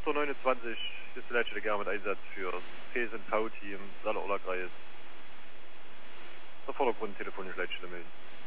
Oslo 29, hier ist die Leitstelle Gern mit Einsatz für das PSNV-Team Saale-Orla-Kreis. Der Vordergrund telefonisch Leitstelle melden.